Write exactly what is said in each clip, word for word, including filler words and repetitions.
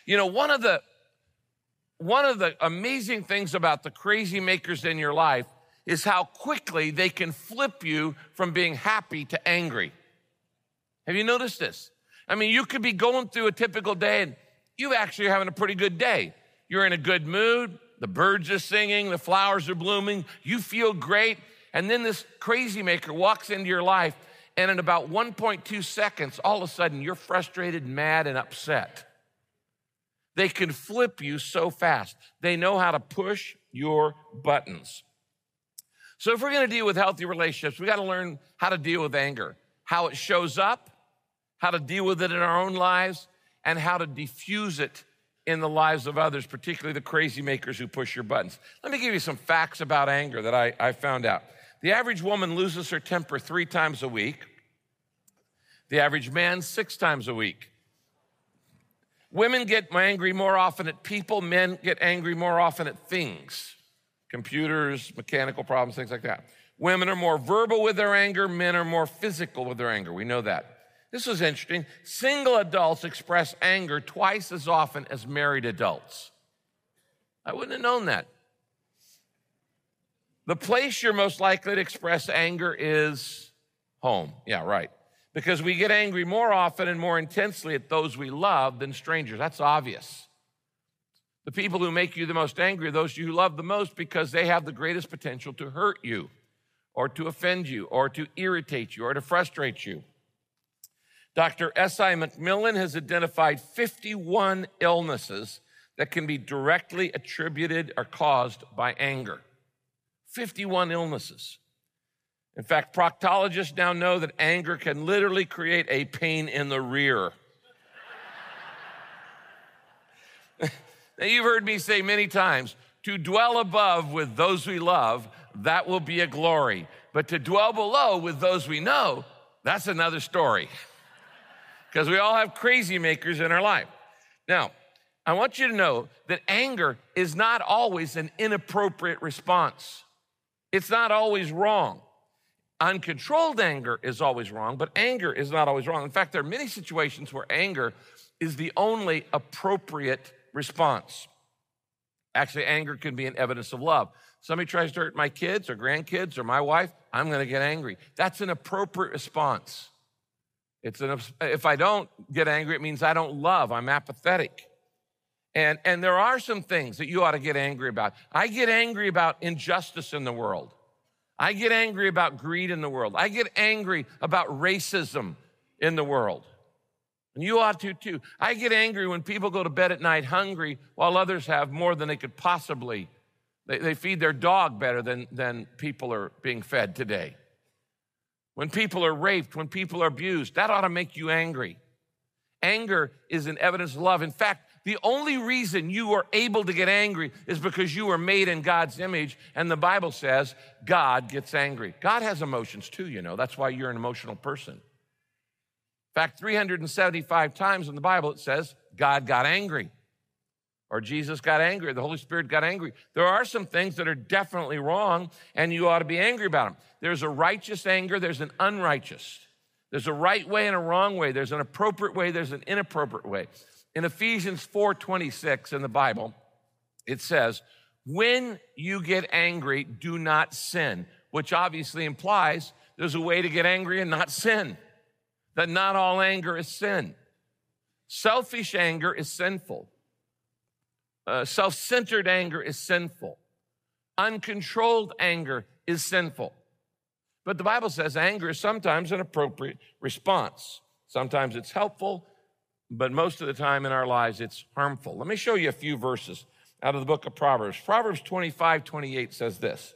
You know, one of the one of the amazing things about the crazy makers in your life is how quickly they can flip you from being happy to angry. Have you noticed this? I mean, you could be going through a typical day and you actually are having a pretty good day. You're in a good mood, the birds are singing, the flowers are blooming, you feel great, and then this crazy maker walks into your life, and in about one point two seconds, all of a sudden, you're frustrated, mad, and upset. They can flip you so fast. They know how to push your buttons. So if we're gonna deal with healthy relationships, we gotta learn how to deal with anger, how it shows up, how to deal with it in our own lives, and how to diffuse it in the lives of others, particularly the crazy makers who push your buttons. Let me give you some facts about anger that I, I found out. The average woman loses her temper three times a week. The average man, six times a week. Women get angry more often at people. Men get angry more often at things. Computers, mechanical problems, things like that. Women are more verbal with their anger. Men are more physical with their anger. We know that. This was interesting. Single adults express anger twice as often as married adults. I wouldn't have known that. The place you're most likely to express anger is home. Yeah, right. Because we get angry more often and more intensely at those we love than strangers. That's obvious. The people who make you the most angry are those you love the most because they have the greatest potential to hurt you or to offend you or to irritate you or to frustrate you. Doctor S I McMillan has identified fifty-one illnesses that can be directly attributed or caused by anger. fifty-one illnesses. In fact, proctologists now know that anger can literally create a pain in the rear. Now, you've heard me say many times, to dwell above with those we love, that will be a glory. But to dwell below with those we know, that's another story. Because we all have crazy makers in our life. Now, I want you to know that anger is not always an inappropriate response. It's not always wrong. Uncontrolled anger is always wrong, but anger is not always wrong. In fact, there are many situations where anger is the only appropriate response. Actually, anger can be an evidence of love. Somebody tries to hurt my kids or grandkids or my wife, I'm going to get angry. That's an appropriate response. It's an, if I don't get angry, it means I don't love. I'm apathetic. And, and there are some things that you ought to get angry about. I get angry about injustice in the world. I get angry about greed in the world. I get angry about racism in the world. And you ought to too. I get angry when people go to bed at night hungry while others have more than they could possibly. They, they feed their dog better than, than people are being fed today. When people are raped, when people are abused, that ought to make you angry. Anger is an evidence of love. In fact, the only reason you are able to get angry is because you were made in God's image, and the Bible says God gets angry. God has emotions too, you know. That's why you're an emotional person. In fact, three hundred seventy-five times in the Bible it says God got angry, or Jesus got angry, or the Holy Spirit got angry. There are some things that are definitely wrong, and you ought to be angry about them. There's a righteous anger, there's an unrighteous. There's a right way and a wrong way. There's an appropriate way, there's an inappropriate way. In Ephesians four twenty-six in the Bible, it says, when you get angry, do not sin, which obviously implies there's a way to get angry and not sin, that not all anger is sin. Selfish anger is sinful. Uh, self-centered anger is sinful. Uncontrolled anger is sinful. But the Bible says anger is sometimes an appropriate response. Sometimes it's helpful, but most of the time in our lives it's harmful. Let me show you a few verses out of the book of Proverbs. Proverbs twenty-five twenty-eight says this: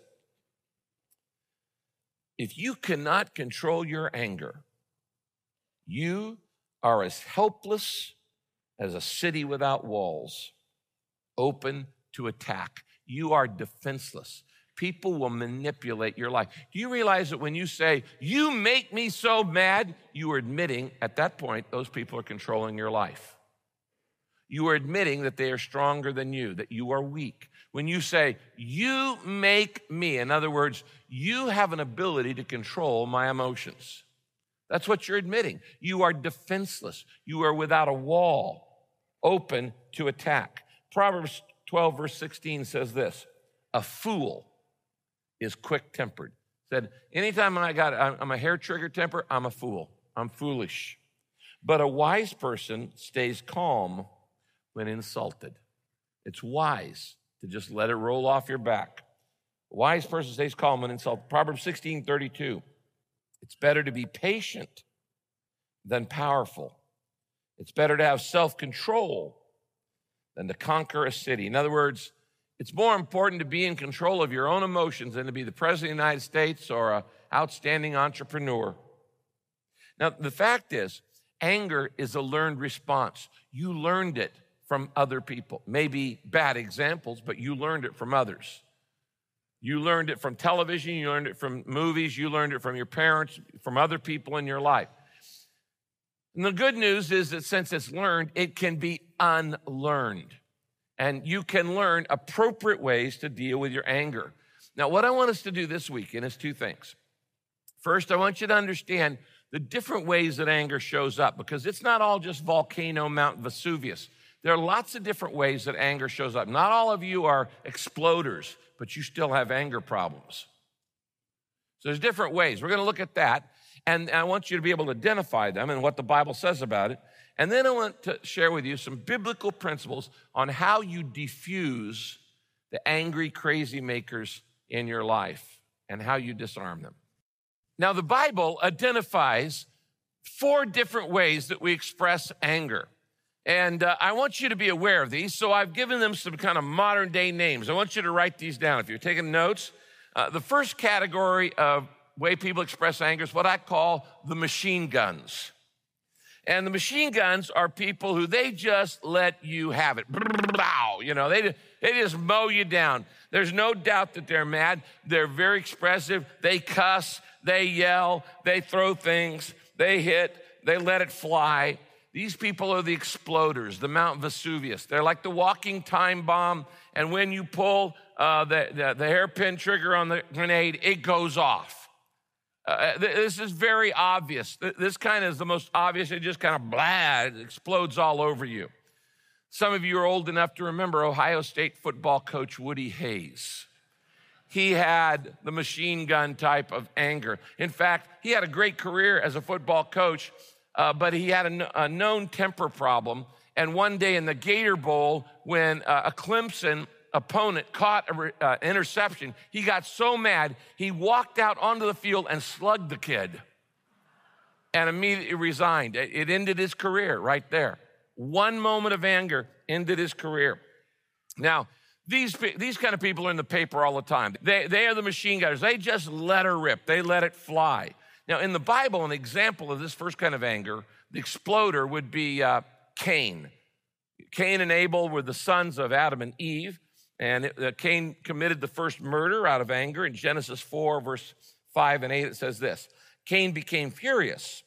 if you cannot control your anger, you are as helpless as a city without walls, open to attack. You are defenseless. People will manipulate your life. Do you realize that when you say, you make me so mad, you are admitting at that point those people are controlling your life. You are admitting that they are stronger than you, that you are weak. When you say, you make me, in other words, you have an ability to control my emotions. That's what you're admitting. You are defenseless. You are without a wall. open to attack. Proverbs twelve, verse sixteen says this, a fool is quick-tempered. Said, anytime I got, I'm a hair-trigger temper, I'm a fool. I'm foolish. But a wise person stays calm when insulted. It's wise to just let it roll off your back. A wise person stays calm when insulted. Proverbs sixteen thirty-two. It's better to be patient than powerful. It's better to have self-control than to conquer a city. In other words, it's more important to be in control of your own emotions than to be the president of the United States or an outstanding entrepreneur. Now, the fact is, anger is a learned response. You learned it from other people. Maybe bad examples, but you learned it from others. You learned it from television, you learned it from movies, you learned it from your parents, from other people in your life. And the good news is that since it's learned, it can be unlearned. And you can learn appropriate ways to deal with your anger. Now, what I want us to do this weekend is two things. First, I want you to understand the different ways that anger shows up, because it's not all just volcano Mount Vesuvius. There are lots of different ways that anger shows up. Not all of you are exploders, but you still have anger problems. So there's different ways. We're going to look at that, and I want you to be able to identify them and what the Bible says about it. And then I want to share with you some biblical principles on how you diffuse the angry, crazy makers in your life and how you disarm them. Now, the Bible identifies four different ways that we express anger. And uh, I want you to be aware of these, so I've given them some kind of modern-day names. I want you to write these down. If you're taking notes, uh, the first category of way people express anger is what I call the machine guns. And the machine guns are people who they just let you have it. You know, they, they just mow you down. There's no doubt that they're mad. They're very expressive. They cuss, they yell, they throw things, they hit, they let it fly. These people are the exploders, the Mount Vesuvius. They're like the walking time bomb, and when you pull uh, the, the, the hairpin trigger on the grenade, it goes off. Uh, this is very obvious. This kind of is the most obvious. It just kind of blah, it explodes all over you. Some of you are old enough to remember Ohio State football coach Woody Hayes. He had the machine gun type of anger. In fact, he had a great career as a football coach, Uh, but he had a, a known temper problem. And one day in the Gator Bowl, when uh, a Clemson opponent caught an uh, interception, he got so mad, he walked out onto the field and slugged the kid and immediately resigned. It, it ended his career right there. One moment of anger ended his career. Now, these, these kind of people are in the paper all the time. They, they are the machine gunners. They just let her rip. They let it fly. Now, in the Bible, an example of this first kind of anger, the exploder, would be uh, Cain. Cain and Abel were the sons of Adam and Eve, and it, uh, Cain committed the first murder out of anger. In Genesis four, verse five and eight, it says this, Cain became furious,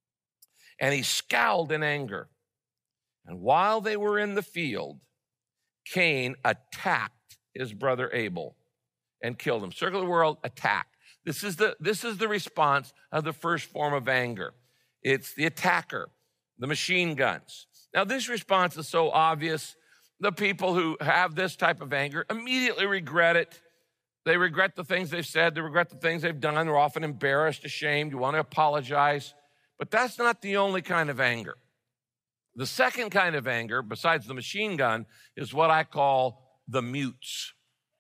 and he scowled in anger. And while they were in the field, Cain attacked his brother Abel and killed him. Circle the world, attack. This is the, this is the response of the first form of anger. It's the attacker, the machine guns. Now, this response is so obvious. The people who have this type of anger immediately regret it. They regret the things they've said. They regret the things they've done. They're often embarrassed, ashamed. You want to apologize. But that's not the only kind of anger. The second kind of anger, besides the machine gun, is what I call the mutes.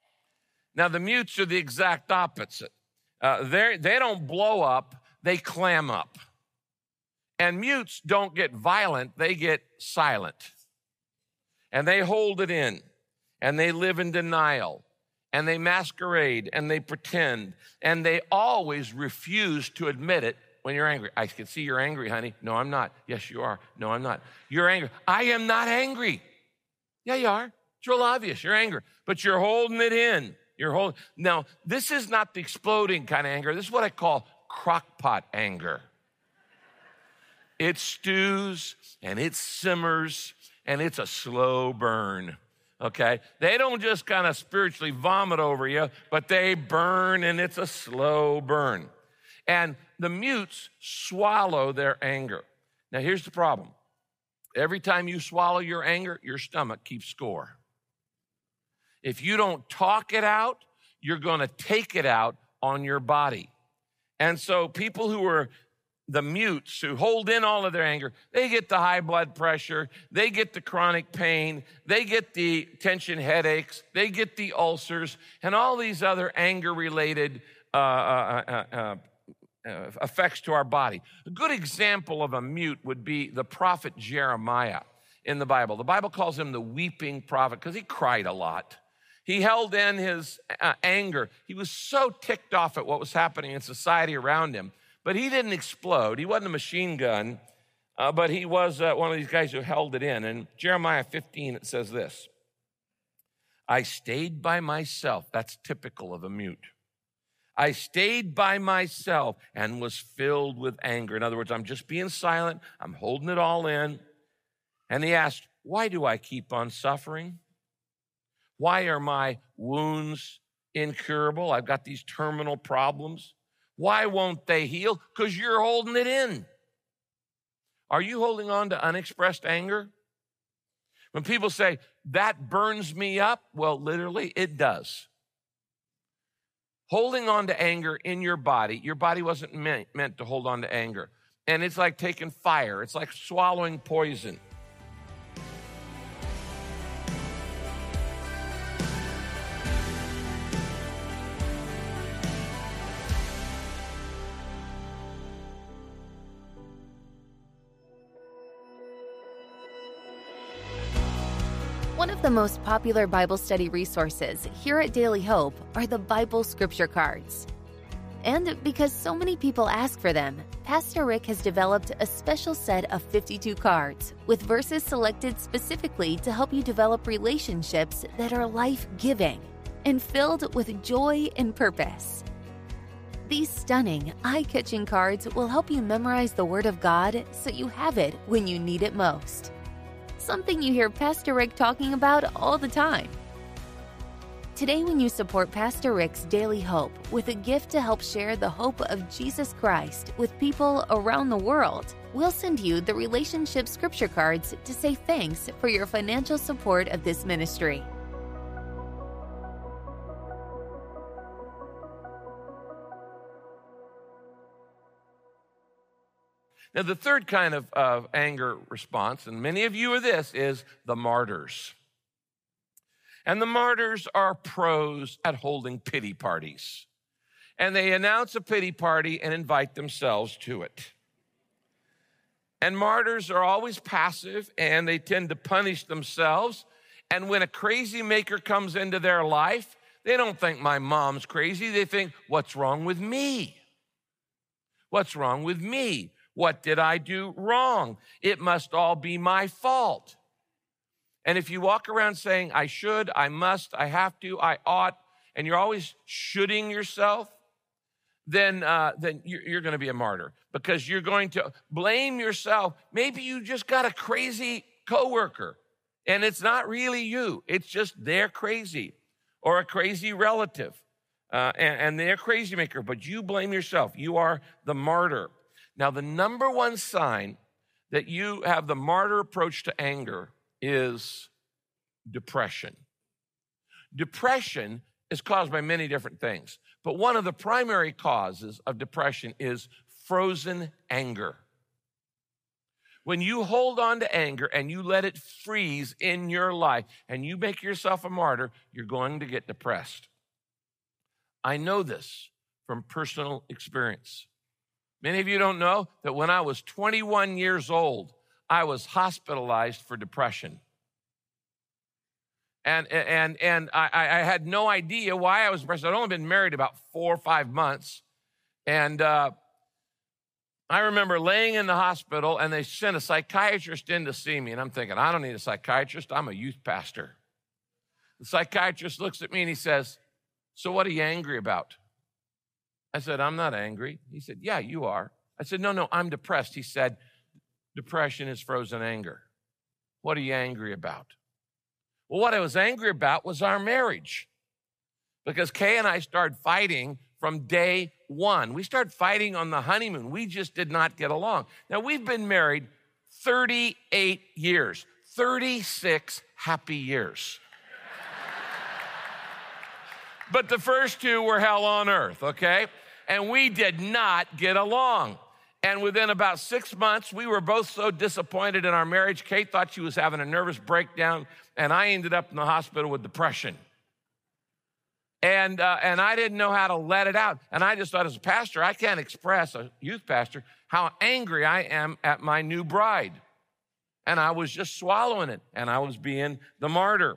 Now, the mutes are the exact opposite. Uh, they don't blow up, they clam up. And mutes don't get violent, they get silent. And they hold it in, and they live in denial, and they masquerade, and they pretend, and they always refuse to admit it when you're angry. I can see you're angry, honey. No, I'm not. Yes, you are. No, I'm not. You're angry. I am not angry. Yeah, you are. It's real obvious. You're angry, but you're holding it in. You're holding. Now, this is not the exploding kind of anger. This is what I call crockpot anger. It stews and it simmers and it's a slow burn, okay? They don't just kind of spiritually vomit over you, but they burn and it's a slow burn. And the mutes swallow their anger. Now, here's the problem. Every time you swallow your anger, your stomach keeps score. If you don't talk it out, you're going to take it out on your body. And so people who are the mutes, who hold in all of their anger, they get the high blood pressure, they get the chronic pain, they get the tension headaches, they get the ulcers, and all these other anger-related uh, uh, uh, uh, uh, effects to our body. A good example of a mute would be the prophet Jeremiah in the Bible. The Bible calls him the weeping prophet because he cried a lot. He held in his uh, anger. He was so ticked off at what was happening in society around him. But he didn't explode. He wasn't a machine gun, uh, but he was uh, one of these guys who held it in. In Jeremiah fifteen, it says this: I stayed by myself. That's typical of a mute. I stayed by myself and was filled with anger. In other words, I'm just being silent. I'm holding it all in. And he asked, why do I keep on suffering? Why are my wounds incurable? I've got these terminal problems. Why won't they heal? Because you're holding it in. Are you holding on to unexpressed anger? When people say, that burns me up, well, literally, it does. Holding on to anger in your body, your body wasn't meant, meant to hold on to anger. And it's like taking fire. It's like swallowing poison. One of the most popular Bible study resources here at Daily Hope are the Bible Scripture Cards. And because so many people ask for them, Pastor Rick has developed a special set of fifty-two cards with verses selected specifically to help you develop relationships that are life-giving and filled with joy and purpose. These stunning, eye-catching cards will help you memorize the Word of God so you have it when you need it most. Something you hear Pastor Rick talking about all the time. Today, when you support Pastor Rick's Daily Hope with a gift to help share the hope of Jesus Christ with people around the world, we'll send you the Relationship Scripture Cards to say thanks for your financial support of this ministry. Now, the third kind of uh, anger response, and many of you are this, is the martyrs. And the martyrs are pros at holding pity parties. And they announce a pity party and invite themselves to it. And martyrs are always passive, and they tend to punish themselves. And when a crazy maker comes into their life, they don't think my mom's crazy. They think, what's wrong with me? What's wrong with me? What did I do wrong? It must all be my fault. And if you walk around saying, I should, I must, I have to, I ought, and you're always shoulding yourself, then, uh, then you're, you're going to be a martyr because you're going to blame yourself. Maybe you just got a crazy coworker and it's not really you. It's just they're crazy or a crazy relative uh, and, and they're a crazy maker, but you blame yourself. You are the martyr. Now, the number one sign that you have the martyr approach to anger is depression. Depression is caused by many different things, but one of the primary causes of depression is frozen anger. When you hold on to anger and you let it freeze in your life and you make yourself a martyr, you're going to get depressed. I know this from personal experience. Many of you don't know that when I was twenty-one years old, I was hospitalized for depression. And, and, and I, I had no idea why I was depressed. I'd only been married about four or five months. And uh, I remember laying in the hospital, and they sent a psychiatrist in to see me. And I'm thinking, I don't need a psychiatrist. I'm a youth pastor. The psychiatrist looks at me, and he says, so what are you angry about? I said, I'm not angry. He said, yeah, you are. I said, no, no, I'm depressed. He said, depression is frozen anger. What are you angry about? Well, what I was angry about was our marriage. Because Kay and I started fighting from day one. We started fighting on the honeymoon. We just did not get along. Now, we've been married thirty-eight years, thirty-six happy years. But the first two were hell on earth, okay? And we did not get along. And within about six months, we were both so disappointed in our marriage. Kate thought she was having a nervous breakdown, and I ended up in the hospital with depression. And, uh, and I didn't know how to let it out. And I just thought, as a pastor, I can't express, a youth pastor, how angry I am at my new bride. And I was just swallowing it, and I was being the martyr.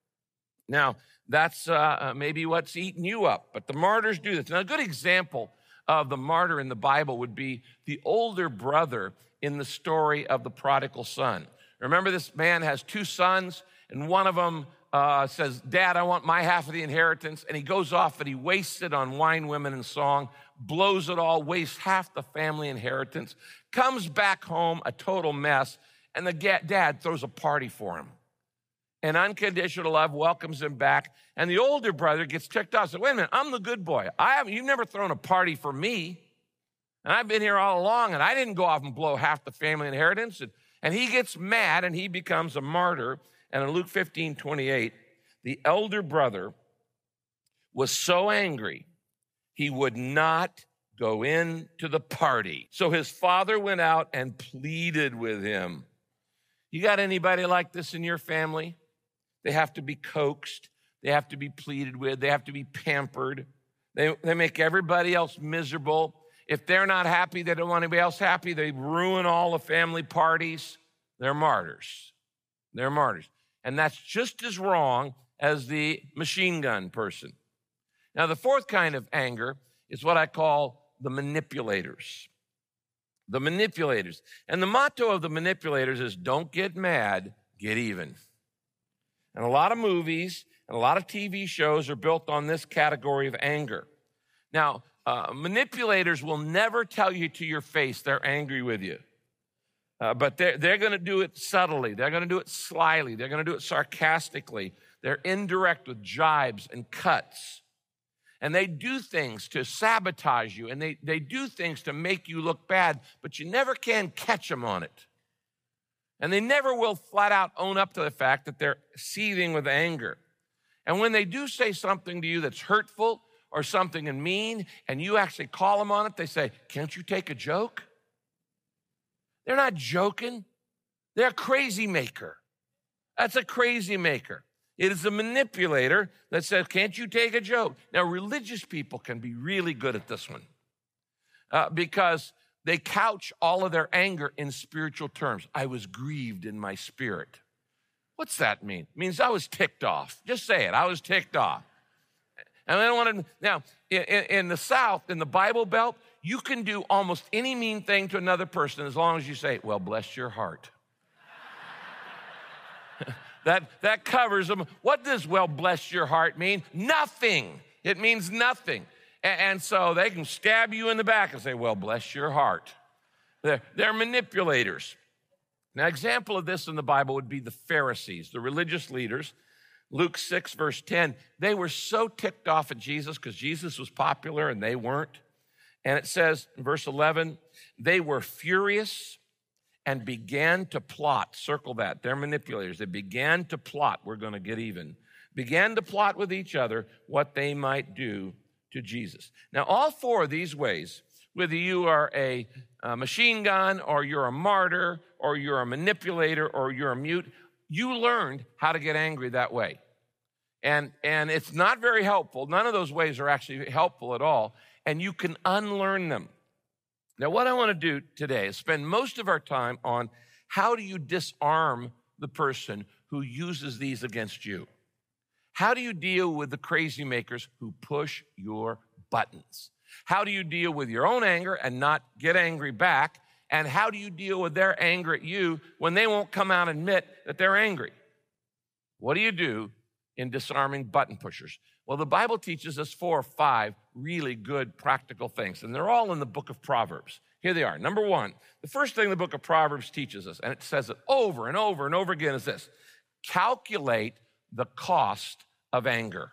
Now, that's uh, maybe what's eating you up, but the martyrs do this. Now, a good example of the martyr in the Bible would be the older brother in the story of the prodigal son. Remember, this man has two sons, and one of them uh, says, Dad, I want my half of the inheritance, and he goes off and he wastes it on wine, women, and song, blows it all, wastes half the family inheritance, comes back home a total mess, and the dad throws a party for him. And unconditional love welcomes him back. And the older brother gets ticked off. So, wait a minute, I'm the good boy. I haven't, you've never thrown a party for me. And I've been here all along, and I didn't go off and blow half the family inheritance. And, and he gets mad, and he becomes a martyr. And in Luke fifteen twenty-eight, the elder brother was so angry, he would not go into the party. So his father went out and pleaded with him. You got anybody like this in your family? They have to be coaxed. They have to be pleaded with. They have to be pampered. They, they make everybody else miserable. If they're not happy, they don't want anybody else happy. They ruin all the family parties. They're martyrs. They're martyrs. And that's just as wrong as the machine gun person. Now, the fourth kind of anger is what I call the manipulators. The manipulators. And the motto of the manipulators is don't get mad, get even. And a lot of movies and a lot of T V shows are built on this category of anger. Now, uh, manipulators will never tell you to your face they're angry with you. Uh, but they're, they're going to do it subtly. They're going to do it slyly. They're going to do it sarcastically. They're indirect with jibes and cuts. And they do things to sabotage you, and they, they do things to make you look bad, but you never can catch them on it. And they never will flat out own up to the fact that they're seething with anger. And when they do say something to you that's hurtful or something and mean, and you actually call them on it, they say, can't you take a joke? They're not joking. They're a crazy maker. That's a crazy maker. It is a manipulator that says, can't you take a joke? Now, religious people can be really good at this one uh, because they couch all of their anger in spiritual terms. I was grieved in my spirit. What's that mean? It means I was ticked off. Just say it. I was ticked off. And I don't want to, now, in, in the South, in the Bible Belt, you can do almost any mean thing to another person as long as you say, well, bless your heart. that, that covers them. What does well, bless your heart mean? Nothing. It means nothing. And, and so they can stab you in the back and say, well, bless your heart. They're, they're manipulators. Now, example of this in the Bible would be the Pharisees, the religious leaders. Luke six, verse ten, they were so ticked off at Jesus because Jesus was popular and they weren't. And it says in verse eleven, they were furious and began to plot. Circle that. They're manipulators. They began to plot. We're going to get even. Began to plot with each other what they might do to Jesus. Now, all four of these ways, whether you are a, a machine gun or you're a martyr or you're a manipulator or you're a mute, you learned how to get angry that way. And, and it's not very helpful. None of those ways are actually helpful at all. And you can unlearn them. Now, what I want to do today is spend most of our time on how do you disarm the person who uses these against you? How do you deal with the crazy makers who push your buttons? How do you deal with your own anger and not get angry back? And how do you deal with their anger at you when they won't come out and admit that they're angry? What do you do in disarming button pushers? Well, the Bible teaches us four or five really good practical things, and they're all in the book of Proverbs. Here they are. Number one, the first thing the book of Proverbs teaches us, and it says it over and over and over again, is this: calculate the cost of anger.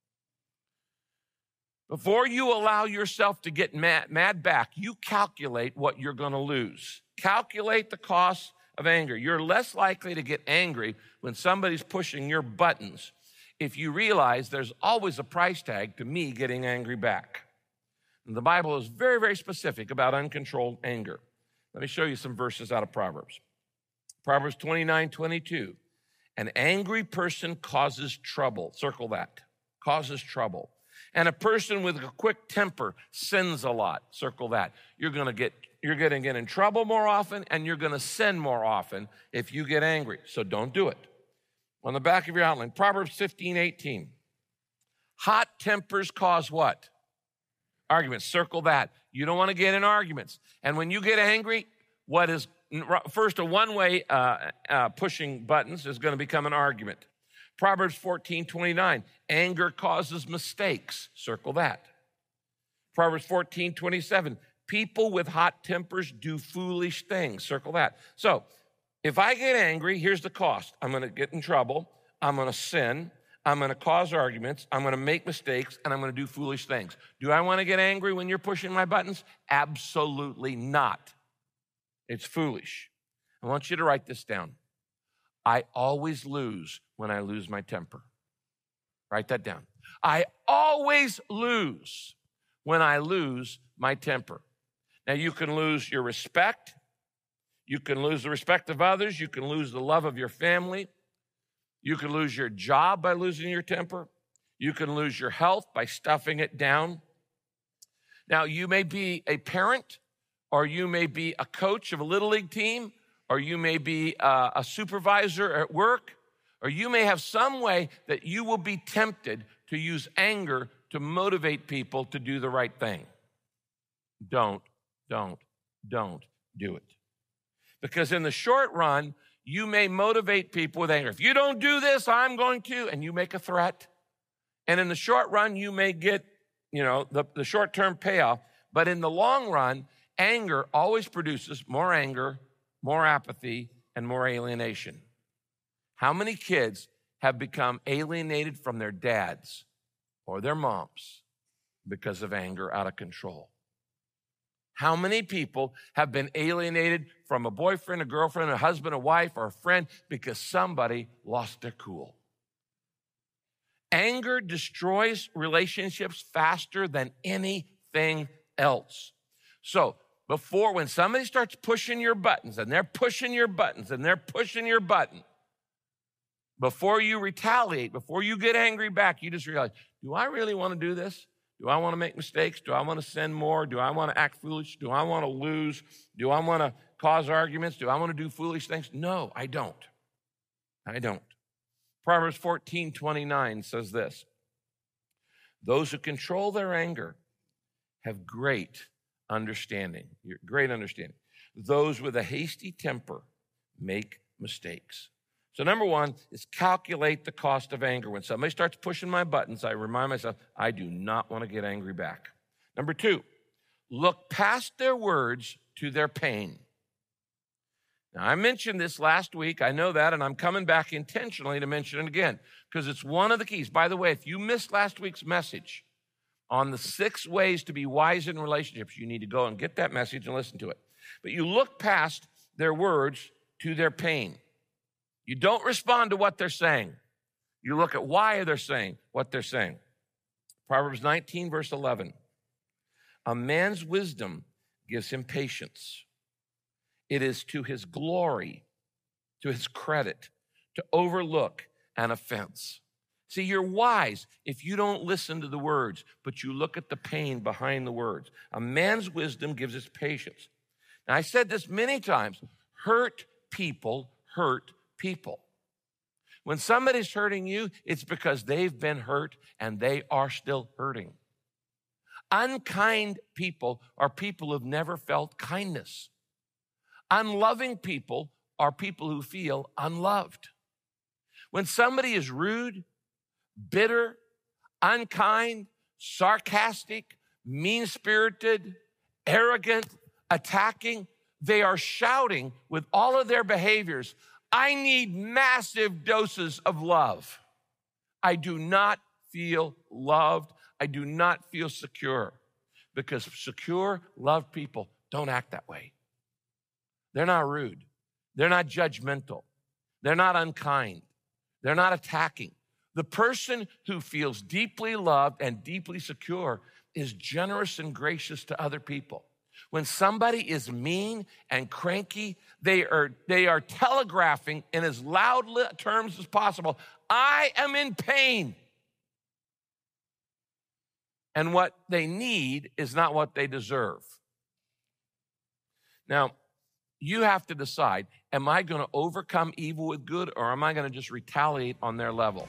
Before you allow yourself to get mad, mad back, you calculate what you're going to lose. Calculate the cost of anger. You're less likely to get angry when somebody's pushing your buttons if you realize there's always a price tag to me getting angry back. And the Bible is very, very specific about uncontrolled anger. Let me show you some verses out of Proverbs. Proverbs twenty-nine twenty-two. An angry person causes trouble. Circle that. Causes trouble. And a person with a quick temper sins a lot. Circle that. You're going to get you're going to get in trouble more often, and you're going to sin more often if you get angry. So don't do it. On the back of your outline, Proverbs fifteen eighteen. Hot tempers cause what? Arguments. Circle that. You don't want to get in arguments. And when you get angry, what is first a one-way uh, uh, pushing buttons is going to become an argument. Proverbs fourteen twenty-nine. Anger causes mistakes. Circle that. Proverbs fourteen twenty-seven. People with hot tempers do foolish things. Circle that. So if I get angry, here's the cost. I'm going to get in trouble. I'm going to sin. I'm going to cause arguments. I'm going to make mistakes, and I'm going to do foolish things. Do I want to get angry when you're pushing my buttons? Absolutely not. It's foolish. I want you to write this down. I always lose when I lose my temper. Write that down. I always lose when I lose my temper. Now, you can lose your respect. You can lose the respect of others. You can lose the love of your family. You can lose your job by losing your temper. You can lose your health by stuffing it down. Now, you may be a parent, or you may be a coach of a Little League team, or you may be a, a supervisor at work, or you may have some way that you will be tempted to use anger to motivate people to do the right thing. Don't, don't, don't do it. Because in the short run, you may motivate people with anger. If you don't do this, I'm going to, and you make a threat. And in the short run, you may get, you know, the, the short-term payoff. But in the long run, anger always produces more anger, more apathy, and more alienation. How many kids have become alienated from their dads or their moms because of anger out of control? How many people have been alienated from a boyfriend, a girlfriend, a husband, a wife, or a friend because somebody lost their cool? Anger destroys relationships faster than anything else. So before, when somebody starts pushing your buttons, and they're pushing your buttons, and they're pushing your button, before you retaliate, before you get angry back, you just realize, do I really want to do this? Do I want to make mistakes? Do I want to sin more? Do I want to act foolish? Do I want to lose? Do I want to cause arguments? Do I want to do foolish things? No, I don't. I don't. Proverbs fourteen twenty-nine says this. Those who control their anger have great understanding. Great understanding. Those with a hasty temper make mistakes. So number one is calculate the cost of anger. When somebody starts pushing my buttons, I remind myself, I do not want to get angry back. Number two, look past their words to their pain. Now, I mentioned this last week. I know that, and I'm coming back intentionally to mention it again because it's one of the keys. By the way, if you missed last week's message on the six ways to be wise in relationships, you need to go and get that message and listen to it. But you look past their words to their pain. You don't respond to what they're saying. You look at why they're saying what they're saying. Proverbs nineteen, verse eleven. A man's wisdom gives him patience. It is to his glory, to his credit, to overlook an offense. See, you're wise if you don't listen to the words, but you look at the pain behind the words. A man's wisdom gives us patience. Now, I said this many times. Hurt people hurt people. When somebody's hurting you, it's because they've been hurt and they are still hurting. Unkind people are people who've never felt kindness. Unloving people are people who feel unloved. When somebody is rude, bitter, unkind, sarcastic, mean-spirited, arrogant, attacking, they are shouting with all of their behaviors, I need massive doses of love. I do not feel loved. I do not feel secure because secure, loved people don't act that way. They're not rude. They're not judgmental. They're not unkind. They're not attacking. The person who feels deeply loved and deeply secure is generous and gracious to other people. When somebody is mean and cranky, they are, they are telegraphing in as loud terms as possible, I am in pain. And what they need is not what they deserve. Now, you have to decide, am I going to overcome evil with good, or am I going to just retaliate on their level?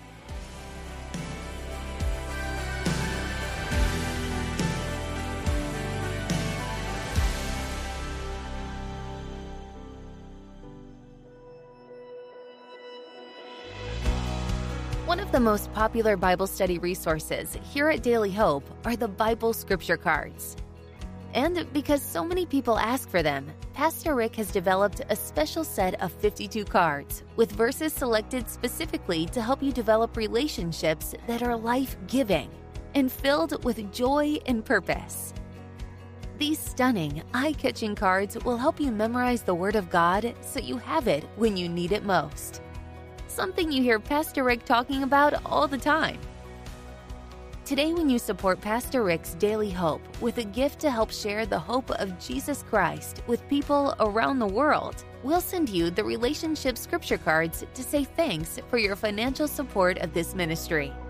One of the most popular Bible study resources here at Daily Hope are the Bible Scripture Cards. And because so many people ask for them, Pastor Rick has developed a special set of fifty-two cards with verses selected specifically to help you develop relationships that are life-giving and filled with joy and purpose. These stunning, eye-catching cards will help you memorize the Word of God so you have it when you need it most. Something you hear Pastor Rick talking about all the time. Today, when you support Pastor Rick's Daily Hope with a gift to help share the hope of Jesus Christ with people around the world, we'll send you the Relationship Scripture Cards to say thanks for your financial support of this ministry.